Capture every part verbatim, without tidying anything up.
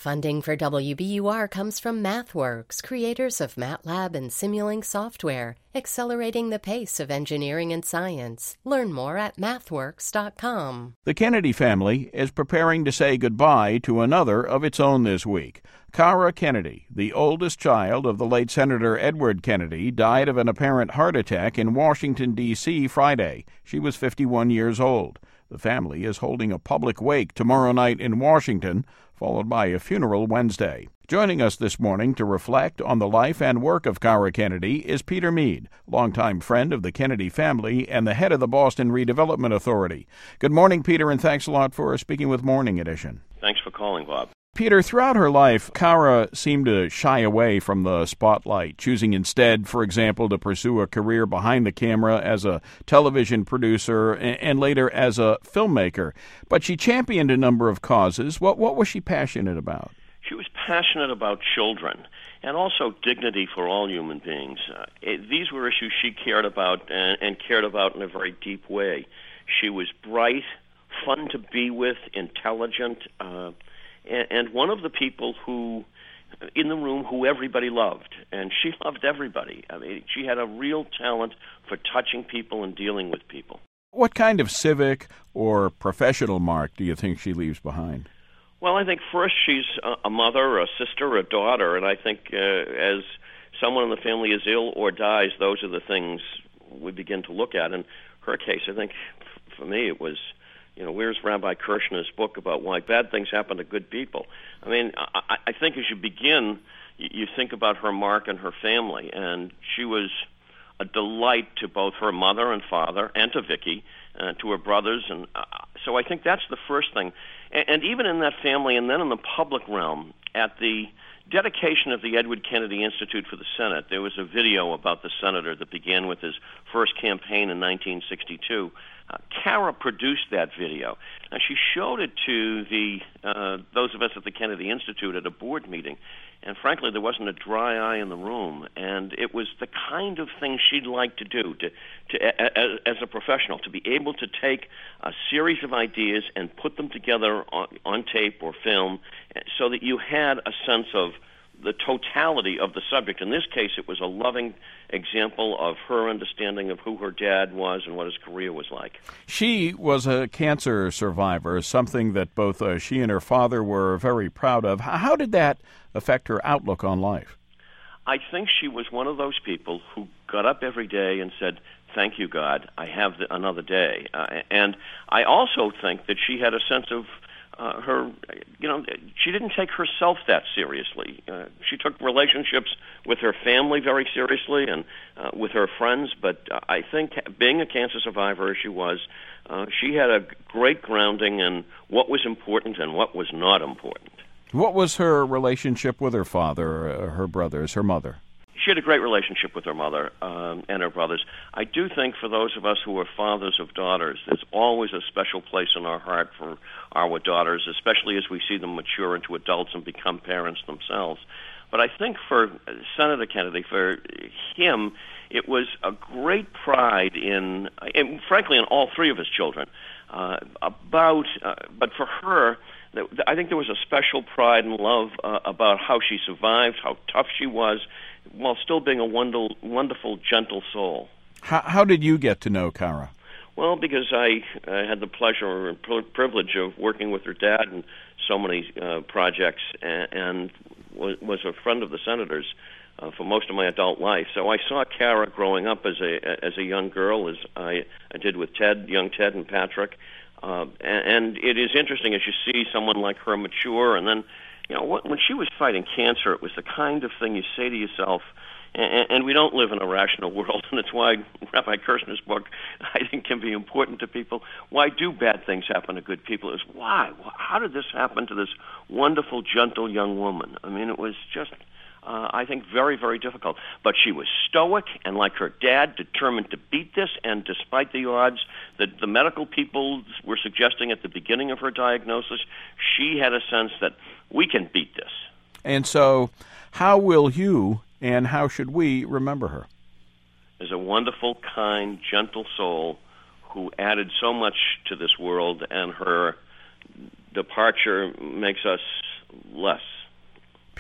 Funding for W B U R comes from MathWorks, creators of MATLAB and Simulink software, accelerating the pace of engineering and science. Learn more at mathworks dot com. The Kennedy family is preparing to say goodbye to another of its own this week. Cara Kennedy, the oldest child of the late Senator Edward Kennedy, died of an apparent heart attack in Washington, D C Friday. She was fifty-one years old. The family is holding a public wake tomorrow night in Washington, followed by a funeral Wednesday. Joining us this morning to reflect on the life and work of Cara Kennedy is Peter Mead, longtime friend of the Kennedy family and the head of the Boston Redevelopment Authority. Good morning, Peter, and thanks a lot for speaking with Morning Edition. Thanks for calling, Bob. Peter, throughout her life, Cara seemed to shy away from the spotlight, choosing instead, for example, to pursue a career behind the camera as a television producer and later as a filmmaker. But she championed a number of causes. What, what was she passionate about? She was passionate about children and also dignity for all human beings. Uh, it, these were issues she cared about and, and cared about in a very deep way. She was bright, fun to be with, intelligent, uh, and one of the people who, in the room, who everybody loved. And she loved everybody. I mean, she had a real talent for touching people and dealing with people. What kind of civic or professional mark do you think she leaves behind? Well, I think first she's a mother, a sister, a daughter. And I think uh, as someone in the family is ill or dies, those are the things we begin to look at. In her case, I think, for me, it was... You know, where's Rabbi Kirshner's book about why bad things happen to good people? I mean, I, I think as you begin, you, you think about her mark and her family, and she was a delight to both her mother and father, and to Vicki, uh, to her brothers, and uh, so I think that's the first thing. And, and even in that family, and then in the public realm, at the dedication of the Edward Kennedy Institute for the Senate, there was a video about the senator that began with his first campaign in nineteen sixty-two. Uh, Cara produced that video. Now, she showed it to the uh, those of us at the Kennedy Institute at a board meeting, and frankly, there wasn't a dry eye in the room. And it was the kind of thing she'd like to do to, to a, a, as a professional, to be able to take a series of ideas and put them together on, on tape or film, so that you had a sense of the totality of the subject. In this case, it was a loving example of her understanding of who her dad was and what his career was like. She was a cancer survivor, something that both uh, she and her father were very proud of. How did that affect her outlook on life? I think she was one of those people who got up every day and said, "Thank you, God, I have the, another day." Uh, and I also think that she had a sense of Uh, her, you know, she didn't take herself that seriously. Uh, she took relationships with her family very seriously and uh, with her friends, but uh, I think being a cancer survivor as she was, uh, she had a great grounding in what was important and what was not important. What was her relationship with her father, uh, her brothers, her mother? She had a great relationship with her mother um, and her brothers. I do think for those of us who are fathers of daughters, there's always a special place in our heart for our daughters, especially as we see them mature into adults and become parents themselves. But I think for Senator Kennedy, for him, it was a great pride in, and frankly, in all three of his children. Uh, about, uh, but for her, I think there was a special pride and love uh, about how she survived, how tough she was, while still being a wonderful, wonderful, gentle soul. How, how did you get to know Cara? Well, because I uh, had the pleasure and privilege of working with her dad in so many uh, projects, and, and was, was a friend of the senator's uh, for most of my adult life. So I saw Cara growing up as a as a young girl, as I, I did with Ted, young Ted and Patrick. Uh, and, and it is interesting as you see someone like her mature, and then, you know, when she was fighting cancer, it was the kind of thing you say to yourself, and, and we don't live in a rational world, and it's why Rabbi Kirshner's book, I think, can be important to people. Why do bad things happen to good people? Is why? How did this happen to this wonderful, gentle young woman? I mean, it was just, uh, I think, very, very difficult. But she was stoic, and like her dad, determined to beat this, and despite the odds that the medical people were suggesting at the beginning of her diagnosis, she had a sense that we can beat this. And so, how will you and how should we remember her? As a wonderful, kind, gentle soul who added so much to this world, and her departure makes us less.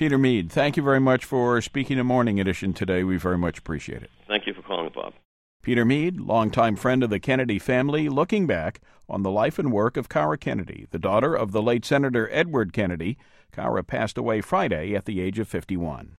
Peter Mead, thank you very much for speaking to Morning Edition today. We very much appreciate it. Thank you for calling, Bob. Peter Mead, longtime friend of the Kennedy family, looking back on the life and work of Cara Kennedy, the daughter of the late Senator Edward Kennedy. Cara passed away Friday at the age of fifty-one.